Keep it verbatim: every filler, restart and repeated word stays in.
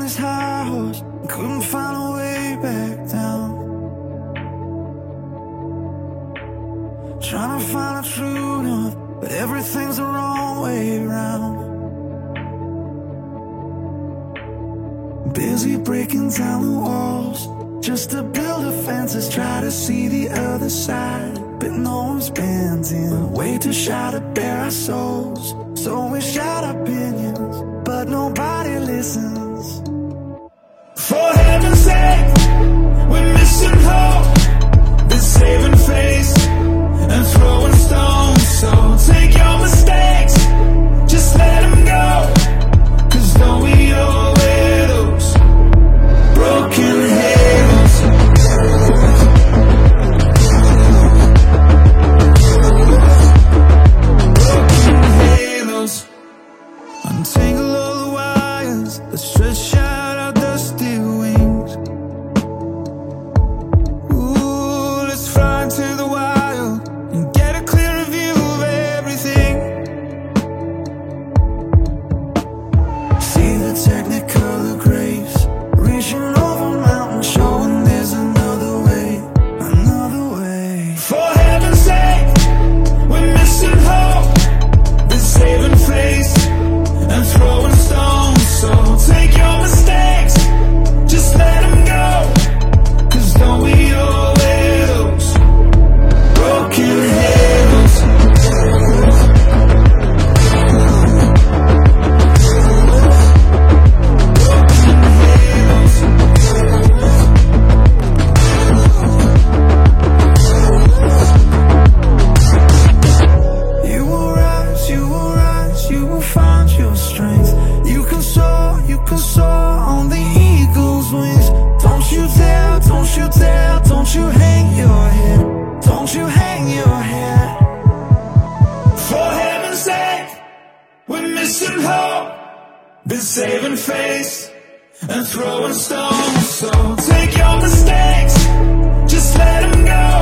this high horse, couldn't find a way back down. Trying to find a true north, but everything's the wrong way round. Busy breaking down the walls, just to build a fences, try to see the other side. But no one's bending, way too shy to bare our souls. So we shout opinions, but nobody listens. For heaven's sake, we're missing hope. They're saving face and throwing stones. So take your mistakes, just let them go. Cause don't we all wear those broken halos? Broken halos. Untangle all the wires that stretch out our dusty wings. Ooh, let's fly into the wild and get a clearer view of everything. See the technicolor grace reaching over mountains, showing there's another way, another way. For heaven's sake, we're missing hope. They're saving face and throwing stones. So take your mistakes, just let them go. Cause don't we all wear those broken halos? You will rise, you will rise, you will find your strength. You can soar, you can soar on the eagle's wings. Don't you dare, don't you dare, don't you hang your head, don't you hang your head. For heaven's sake, we're missing hope. Been saving face and throwing stones. So take your mistakes, just let them go.